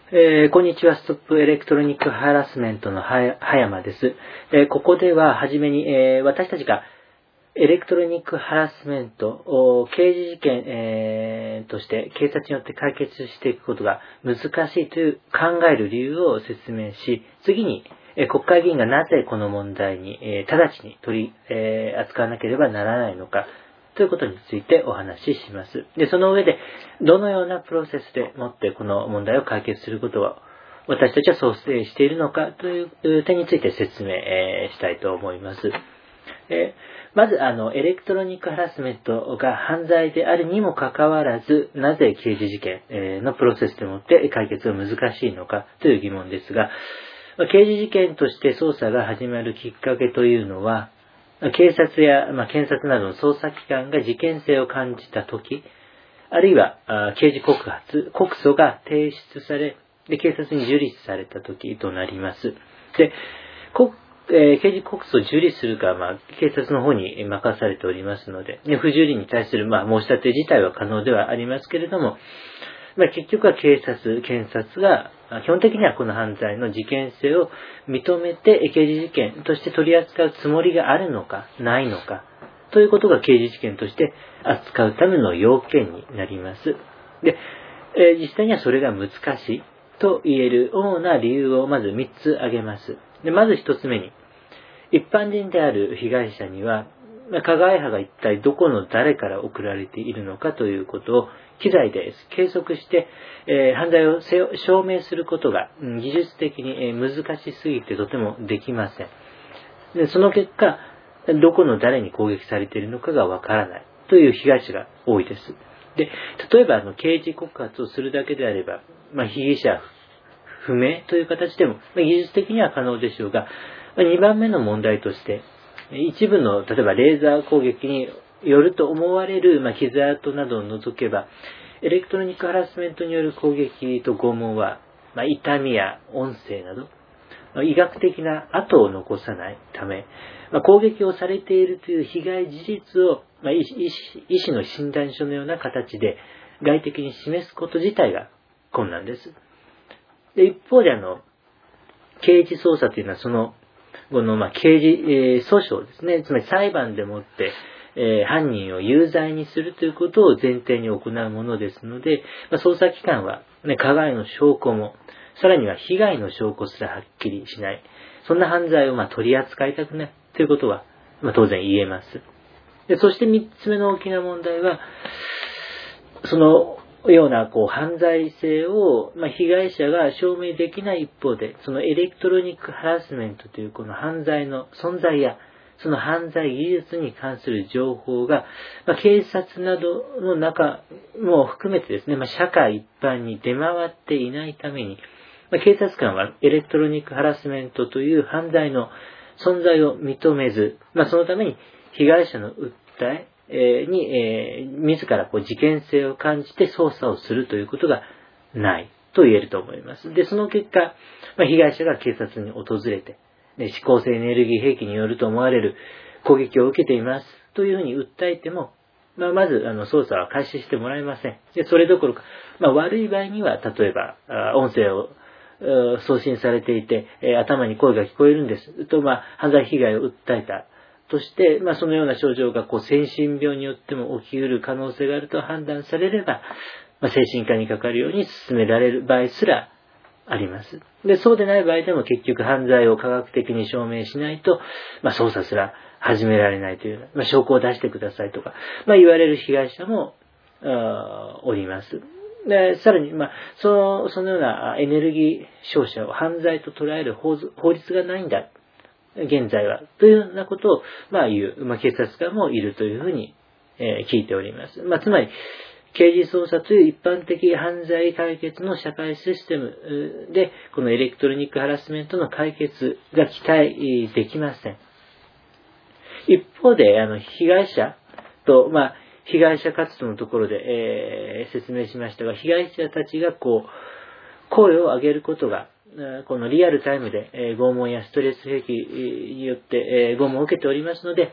こんにちは。ストップエレクトロニックハラスメントの葉山です。ここでははじめに、私たちがエレクトロニックハラスメントを刑事事件、として警察によって解決していくことが難しいという考える理由を説明し、次に、国会議員がなぜこの問題に、直ちに取り、扱わなければならないのかということについてお話しします。で、その上で、どのようなプロセスでもってこの問題を解決することを私たちは想定しているのかという点について説明、したいと思います。まず、エレクトロニックハラスメントが犯罪であるにもかかわらず、なぜ刑事事件のプロセスでもって解決が難しいのかという疑問ですが、刑事事件として捜査が始まるきっかけというのは、警察や、検察などの捜査機関が事件性を感じたとき、あるいは刑事告訴が提出され、で警察に受理されたときとなります。で、刑事告訴を受理するかは、警察の方に任されておりますので、不受理に対する申し立て自体は可能ではありますけれども、結局は警察、検察が基本的にはこの犯罪の事件性を認めて刑事事件として取り扱うつもりがあるのかないのかということが刑事事件として扱うための要件になります。で、実際にはそれが難しいと言える主な理由をまず3つ挙げます。で、まず1つ目に、一般人である被害者には加害派が一体どこの誰から送られているのかということを機材で計測して、犯罪を証明することが技術的に難しすぎてとてもできません。で、その結果、どこの誰に攻撃されているのかがわからないという被害者が多いです。で、例えば刑事告発をするだけであれば、被疑者不明という形でも技術的には可能でしょうが、2番目の問題として、一部の、例えばレーザー攻撃によると思われる、傷跡などを除けば、エレクトロニックハラスメントによる攻撃と拷問は、痛みや音声など、医学的な跡を残さないため、攻撃をされているという被害事実を、医師の診断書のような形で外的に示すこと自体が困難です。で、一方で刑事捜査というのはそのこの刑事、訴訟ですね。つまり裁判でもって、犯人を有罪にするということを前提に行うものですので、捜査機関は、加害の証拠も、さらには被害の証拠すらはっきりしない。そんな犯罪を取り扱いたくないということは、当然言えます。で、そして3つ目の大きな問題は、そのような犯罪性を、被害者が証明できない一方で、そのエレクトロニックハラスメントというこの犯罪の存在や、その犯罪技術に関する情報が、警察などの中も含めてですね、社会一般に出回っていないために、警察官はエレクトロニックハラスメントという犯罪の存在を認めず、そのために被害者の訴え、自ら事件性を感じて捜査をするということがないと言えると思います。で、その結果、被害者が警察に訪れて、指向性エネルギー兵器によると思われる攻撃を受けていますというふうに訴えても、まず捜査は開始してもらえません。で、それどころか、悪い場合には、例えば音声を送信されていて、頭に声が聞こえるんですと、犯罪被害を訴えたとして、そのような症状が精神病によっても起きうる可能性があると判断されれば、精神科にかかるように進められる場合すらあります。で、そうでない場合でも結局犯罪を科学的に証明しないと、捜査すら始められないという、証拠を出してくださいとか、言われる被害者もおります。で、さらに、そのようなエネルギー照射を犯罪と捉える法律がないんだ。現在は。というようなことを、言う、警察官もいるというふうに、聞いております。つまり、刑事捜査という一般的犯罪解決の社会システムで、このエレクトロニックハラスメントの解決が期待できません。一方で、被害者と、被害者活動のところで、説明しましたが、被害者たちが声を上げることが、このリアルタイムで拷問やストレス兵器によって拷問を受けておりますので、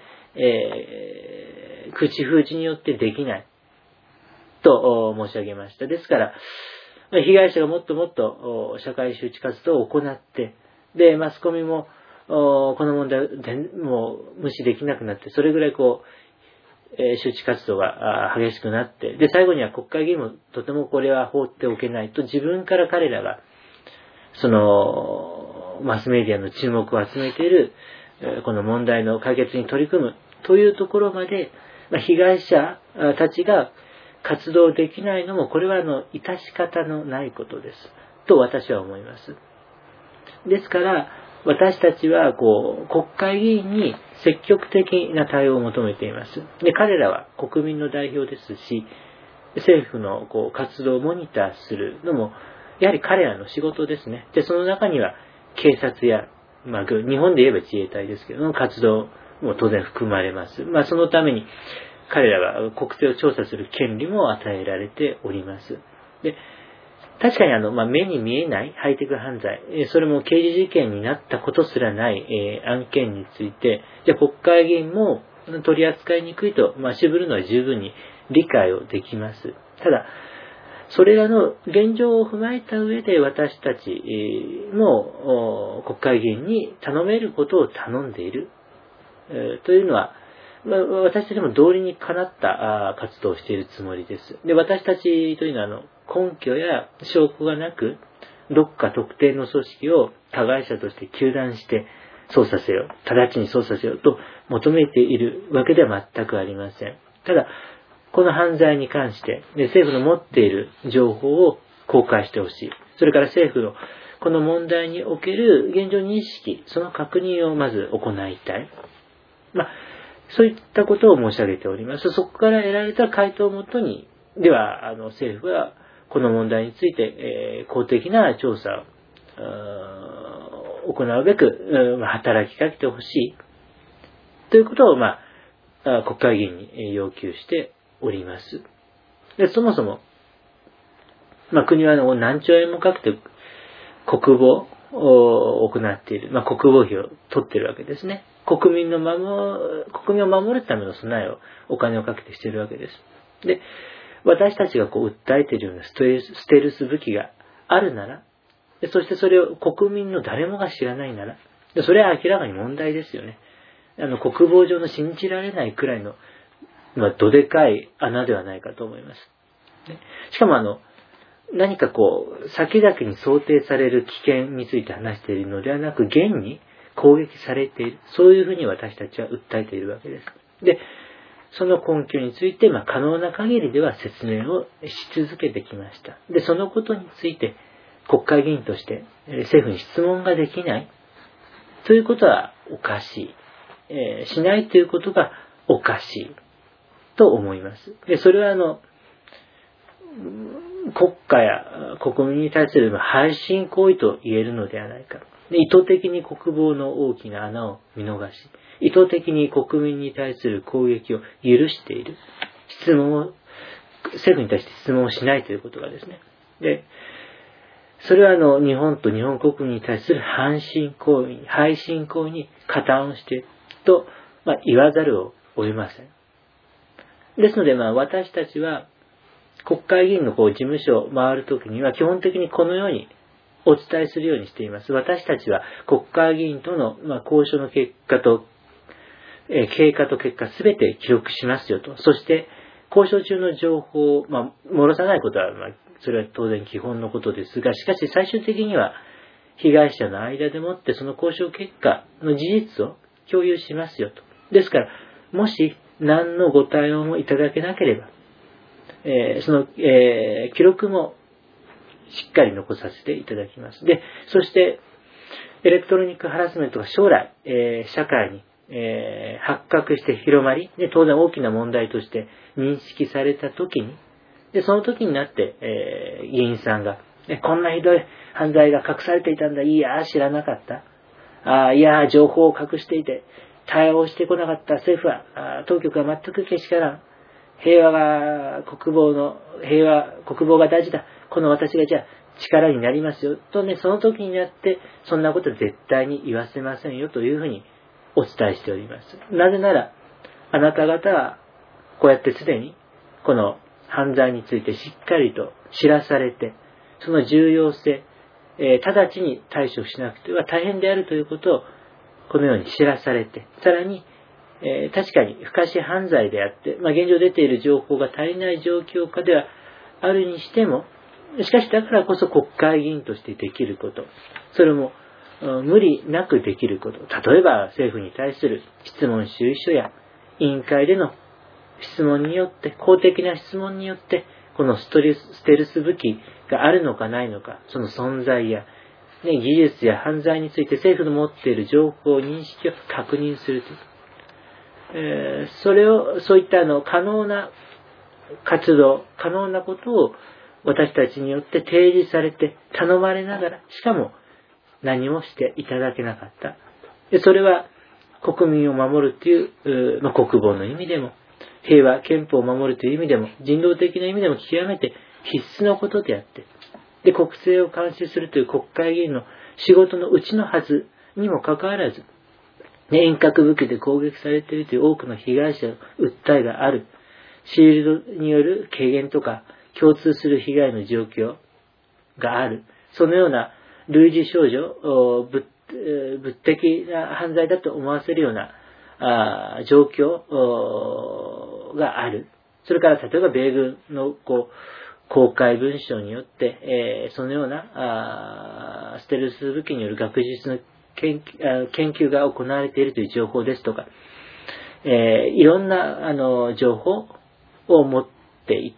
口封じによってできないと申し上げました。ですから、 被害者がもっともっと社会周知活動を行って、で、マスコミもこの問題をもう無視できなくなって、それぐらい周知活動が激しくなって、で、最後には国会議員もとてもこれは放っておけないと、自分から彼らが、マスメディアの注目を集めている、この問題の解決に取り組むというところまで、被害者たちが活動できないのも、これは致し方のないことです。と私は思います。ですから、私たちは、国会議員に積極的な対応を求めています。で、彼らは国民の代表ですし、政府の活動をモニターするのも、やはり彼らの仕事ですね。で、その中には、警察や、日本で言えば自衛隊ですけど、活動も当然含まれます。そのために、彼らは国政を調査する権利も与えられております。で、確かに目に見えないハイテク犯罪、それも刑事事件になったことすらない、案件について、じゃあ国会議員も取り扱いにくいと、渋るのは十分に理解をできます。ただ、それらの現状を踏まえた上で私たちも国会議員に頼めることを頼んでいるというのは、私たちも道理にかなった活動をしているつもりです。で、私たちというのは根拠や証拠がなく、どっか特定の組織を加害者として糾弾して捜査せよ、直ちに捜査せよと求めているわけでは全くありません。ただ、この犯罪に関して、政府の持っている情報を公開してほしい。それから政府のこの問題における現状認識、その確認をまず行いたい。そういったことを申し上げております。そこから得られた回答をもとに、では、政府はこの問題について、公的な調査を行うべく、働きかけてほしい。ということを、国会議員に要求しております。で、そもそも、国は何兆円もかけて国防を行っている。国防費を取っているわけですね。国民を守るための備えをお金をかけてしているわけです。で、私たちが訴えているようなステルス武器があるなら、そしてそれを国民の誰もが知らないなら、それは明らかに問題ですよね。国防上の信じられないくらいの、どでかい穴ではないかと思います。しかも何か先々に想定される危険について話しているのではなく、現に攻撃されている。そういうふうに私たちは訴えているわけです。で、その根拠について、可能な限りでは説明をし続けてきました。で、そのことについて、国会議員として政府に質問ができないということはおかしい。しないということがおかしいと思います。で、それは国家や国民に対する背信行為と言えるのではないか。意図的に国防の大きな穴を見逃し、意図的に国民に対する攻撃を許している。政府に対して質問をしないということがですね。で、それは日本と日本国民に対する背信行為に加担をしていると、言わざるを得ません。ですので、私たちは国会議員の事務所を回るときには基本的にこのようにお伝えするようにしています。私たちは国会議員との交渉の結果と、経過と結果すべて記録しますよと。そして交渉中の情報を、漏らさないことは、それは当然基本のことですが、しかし最終的には被害者の間でもってその交渉結果の事実を共有しますよと。ですから、もし何のご対応もいただけなければ、その、記録もしっかり残させていただきます。で、そして、エレクトロニックハラスメントが将来、社会に、発覚して広まり、で、当然大きな問題として認識されたときに、で、その時になって、議員さんが、こんなひどい犯罪が隠されていたんだ、いや、知らなかった。いや、情報を隠していて、対応してこなかった政府は、当局は全くけしからん。国防が大事だ。この私がじゃあ力になりますよ。とね、その時になって、そんなこと絶対に言わせませんよというふうにお伝えしております。なぜなら、あなた方は、こうやってすでに、この犯罪についてしっかりと知らされて、 その重要性、直ちに対処しなくては大変であるということをこのように知らされて、さらに、確かに不可視犯罪であって、現状出ている情報が足りない状況下ではあるにしても、しかしだからこそ国会議員としてできること、それも無理なくできること、例えば政府に対する質問主意書や委員会での質問によって、公的な質問によって、このステルス武器があるのかないのか、その存在や、技術や犯罪について政府の持っている情報認識を確認するという。そういった可能な活動、可能なことを私たちによって提示されて、頼まれながら、しかも何もしていただけなかった。それは国民を守るという、国防の意味でも、平和、憲法を守るという意味でも、人道的な意味でも極めて必須のことであって、で、国政を監視するという国会議員の仕事のうちのはずにもかかわらず、遠隔武器で攻撃されているという多くの被害者の訴えがある。シールドによる軽減とか、共通する被害の状況がある。そのような類似症状、物的な犯罪だと思わせるような状況がある。それから例えば米軍の公開文書によって、そのようなステルス武器による学術の研究が行われているという情報ですとか、いろんな情報を持っていって、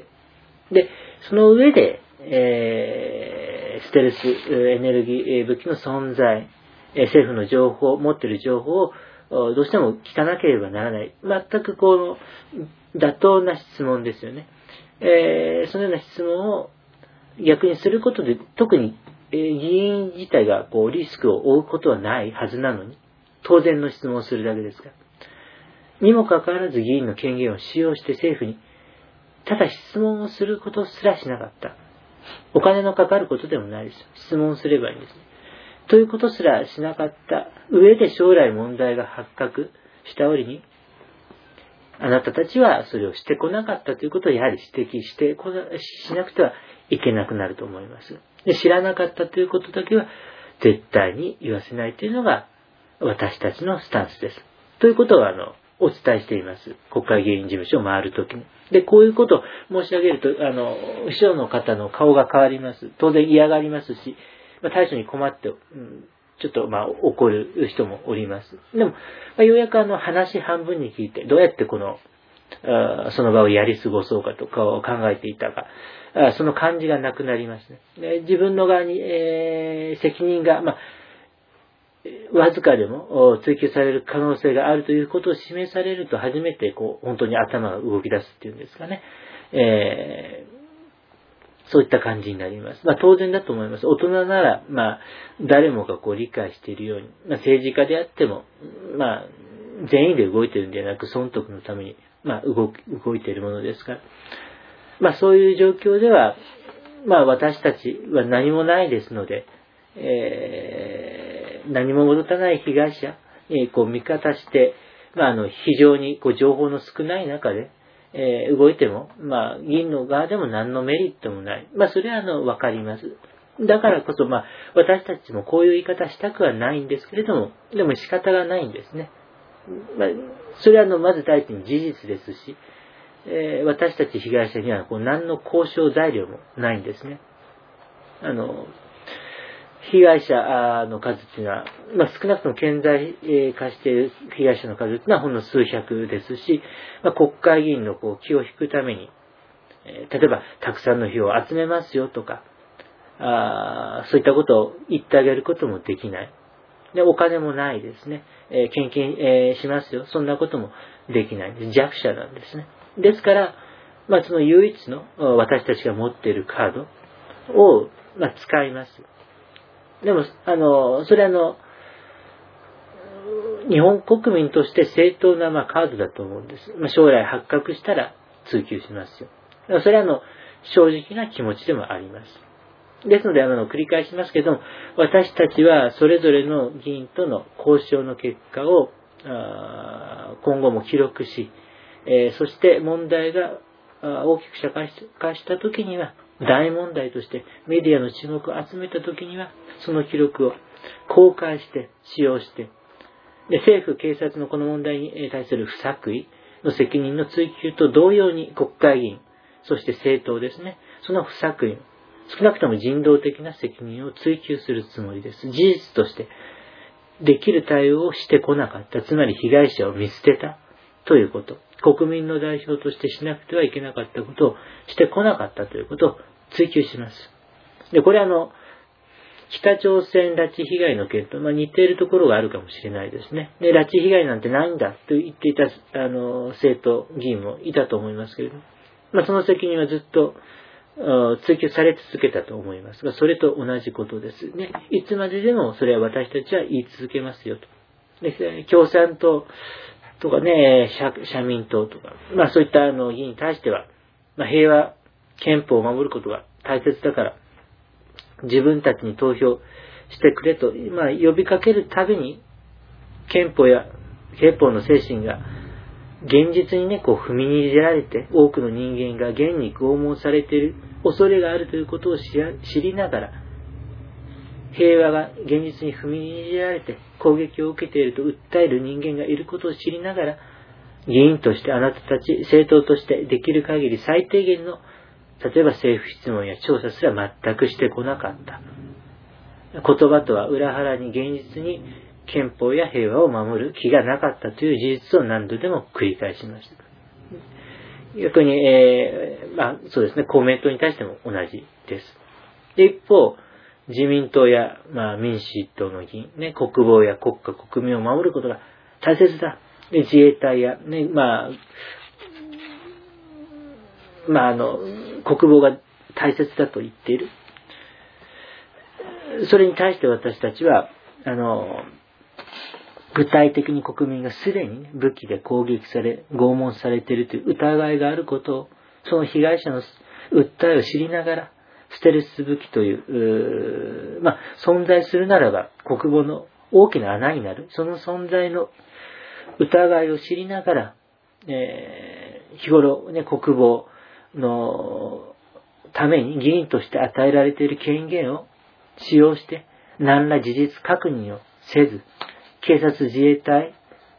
で、その上で、ステルスエネルギー武器の存在、政府の情報、持っている情報をどうしても聞かなければならない。全く妥当な質問ですよね。そのような質問を逆にすることで、特に、議員自体がリスクを負うことはないはずなのに、当然の質問をするだけですから。にもかかわらず議員の権限を使用して政府に、ただ質問をすることすらしなかった。お金のかかることでもないです。質問すればいいんですね。ということすらしなかった上で将来問題が発覚した折に、あなたたちはそれをしてこなかったということをやはり指摘しなくてはいけなくなると思います。で、知らなかったということだけは絶対に言わせないというのが私たちのスタンスです。ということをお伝えしています。国会議員事務所を回るときに。で、こういうことを申し上げると、後ろの方の顔が変わります。当然嫌がりますし、対処に困って、ちょっと怒る人もおります。でも、ようやく話半分に聞いて、どうやってその場をやり過ごそうかとかを考えていたか、その感じがなくなりますね。で、自分の側に、責任が、わずかでも追求される可能性があるということを示されると初めて本当に頭が動き出すっていうんですかね。そういった感じになります。当然だと思います。大人なら、誰もが理解しているように、政治家であっても、全員で動いているんではなく、損得のために、動いているものですから。そういう状況では、私たちは何もないですので、何も戻たない被害者に味方して、非常に情報の少ない中で、動いても、議員の側でも何のメリットもない。それはわかります。だからこそ、私たちもこういう言い方したくはないんですけれども、でも仕方がないんですね。それはまず第一に事実ですし、私たち被害者には何の交渉材料もないんですね。被害者の数っていうのは、少なくとも顕在化している被害者の数っていうのはほんの数百ですし、国会議員の気を引くために、例えばたくさんの票を集めますよとか、そういったことを言ってあげることもできない。で、お金もないですね。献金、しますよ。そんなこともできない。弱者なんですね。ですから、その唯一の私たちが持っているカードを、使います。でも、それは日本国民として正当なカードだと思うんです。将来発覚したら追及しますよ。それは正直な気持ちでもあります。ですので、繰り返しますけども、私たちはそれぞれの議員との交渉の結果を今後も記録し、そして問題が大きく社会化したときには、 大問題としてメディアの注目を集めたときには、その記録を公開して使用して、で政府、警察のこの問題に対する不作為の責任の追及と同様に国会議員、そして政党ですね、その不作為、少なくとも人道的な責任を追及するつもりです。事実としてできる対応をしてこなかった、つまり被害者を見捨てたということ、国民の代表としてしなくてはいけなかったことをしてこなかったということを追及します。で、これ北朝鮮拉致被害の件と、似ているところがあるかもしれないですね。で、拉致被害なんてないんだと言っていた政党議員もいたと思いますけれども、その責任はずっと追及され続けたと思いますが、それと同じことですね。いつまででもそれは私たちは言い続けますよと。で、共産党とかね、社民党とか、そういった議員に対しては、平和憲法を守ることが大切だから、自分たちに投票してくれと、呼びかけるたびに、憲法の精神が現実に踏みにじられて、多くの人間が現に拷問されている恐れがあるということを知りながら、平和が現実に踏みにじられて攻撃を受けていると訴える人間がいることを知りながら、議員としてあなたたち、政党としてできる限り最低限の、例えば政府質問や調査すら全くしてこなかった。言葉とは裏腹に現実に憲法や平和を守る気がなかったという事実を何度でも繰り返しました。逆に、そうですね、公明党に対しても同じです。で、一方、自民党や、民主党の議員、国防や国家、国民を守ることが大切だ。で、自衛隊や、国防が大切だと言っている。それに対して私たちは、具体的に国民がすでに武器で攻撃され、拷問されているという疑いがあることを、その被害者の訴えを知りながら、ステルス武器という、存在するならば国防の大きな穴になる、その存在の疑いを知りながら、日頃国防のために議員として与えられている権限を使用して何ら事実確認をせず、警察自衛隊、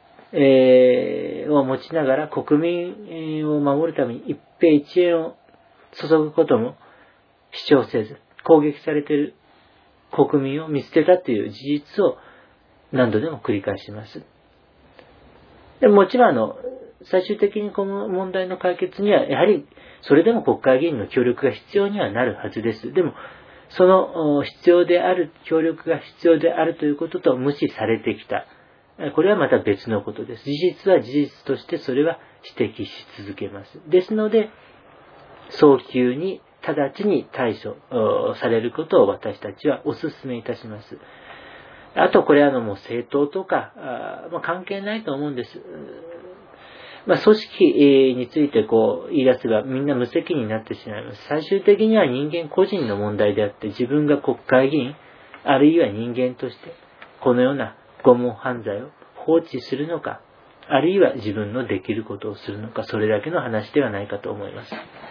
を持ちながら国民を守るために一平一円を注ぐことも主張せず、攻撃されている国民を見捨てたという事実を何度でも繰り返します。でもちろん最終的にこの問題の解決にはやはりそれでも国会議員の協力が必要にはなるはずです。でもその必要である、協力が必要であるということと無視されてきた。これはまた別のことです。事実は事実としてそれは指摘し続けます。ですので、早急に直ちに対処されることを私たちはお勧めいたします。あとこれはもう政党とか関係ないと思うんです。組織について言い出せばみんな無責任になってしまいます。最終的には人間個人の問題であって、自分が国会議員、あるいは人間としてこのような拷問犯罪を放置するのか、あるいは自分のできることをするのか、それだけの話ではないかと思います。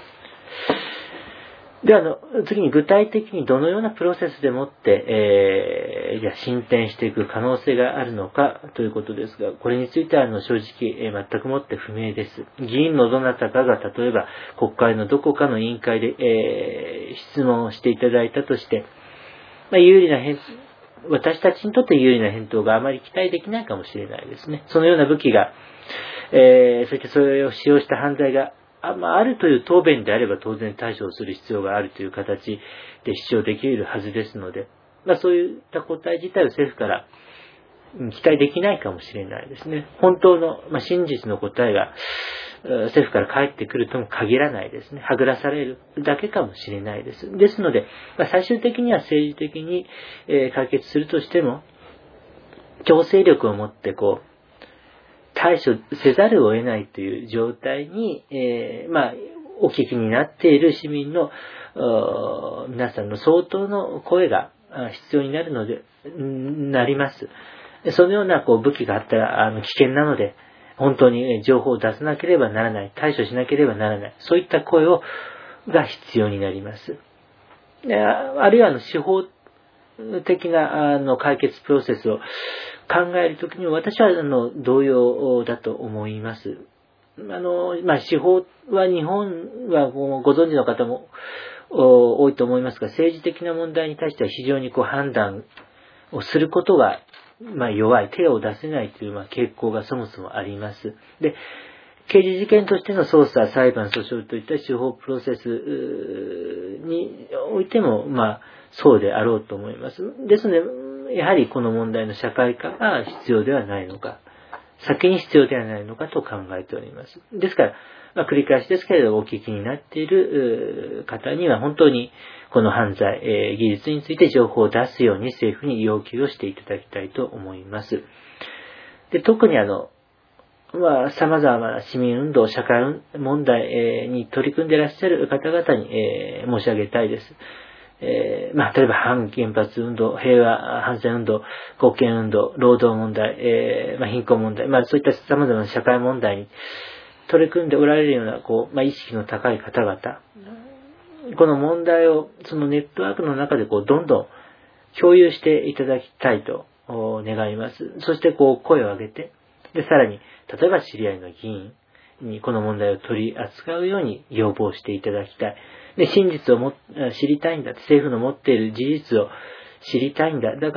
では次に具体的にどのようなプロセスでもって、進展していく可能性があるのかということですが、これについては正直、全くもって不明です。議員のどなたかが例えば国会のどこかの委員会で、質問をしていただいたとして、私たちにとって有利な返答があまり期待できないかもしれないですね。そのような武器が、そしてそれを使用した犯罪があるという答弁であれば当然対処をする必要があるという形で主張できるはずですので、そういった答え自体を政府から期待できないかもしれないですね。本当の、真実の答えが政府から返ってくるとも限らないですね。はぐらされるだけかもしれないです。ですので、最終的には政治的に解決するとしても、強制力を持って対処せざるを得ないという状態に、お聞きになっている市民の皆さんの相当の声が必要になります。そのような武器があったら危険なので、本当に情報を出さなければならない、対処しなければならない、そういった声をが必要になります。あるいは司法的な解決プロセスを考えるときに私は同様だと思います。司法は日本はご存知の方も多いと思いますが、政治的な問題に対しては非常に判断をすることが弱い、手を出せないという傾向がそもそもあります。で、刑事事件としての捜査、裁判、訴訟といった司法プロセスにおいても、そうであろうと思います。ですので、やはりこの問題の社会化が必要ではないのか、先に必要ではないのかと考えております。ですから、繰り返しですけれど、お聞きになっている方には本当にこの犯罪、技術について情報を出すように政府に要求をしていただきたいと思います。で、特に様々な市民運動、社会問題に取り組んでいらっしゃる方々に申し上げたいです。例えば反原発運動、平和反戦運動、国権運動、労働問題、貧困問題、そういった様々な社会問題に取り組んでおられるような、意識の高い方々、この問題をそのネットワークの中でどんどん共有していただきたいと願います。そして声を上げて、で、さらに、例えば知り合いの議員にこの問題を取り扱うように要望していただきたい。で、真実を知りたいんだ。政府の持っている事実を知りたいんだ。だから、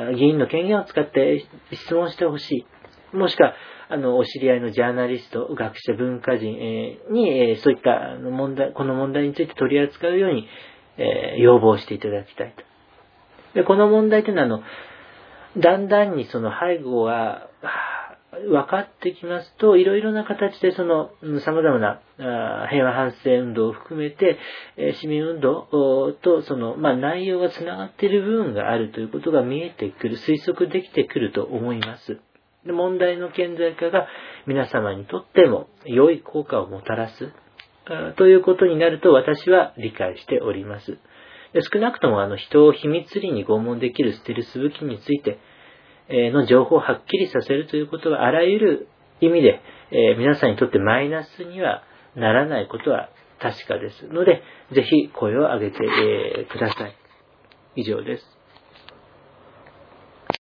議員の権限を使って質問してほしい。もしくは、お知り合いのジャーナリスト、学者、文化人に、そういったこの問題について取り扱うように、要望していただきたいと。で、この問題というのは、だんだんにその背後が分かってきますと、いろいろな形で様々な平和反戦運動を含めて、市民運動と内容がつながっている部分があるということが見えてくる、推測できてくると思います。で、問題の顕在化が皆様にとっても良い効果をもたらすということになると私は理解しております。で、少なくとも人を秘密裏に拷問できるステルス武器についての情報をはっきりさせるということはあらゆる意味で、皆さんにとってマイナスにはならないことは確かですので、ぜひ声を上げて、ください。以上です。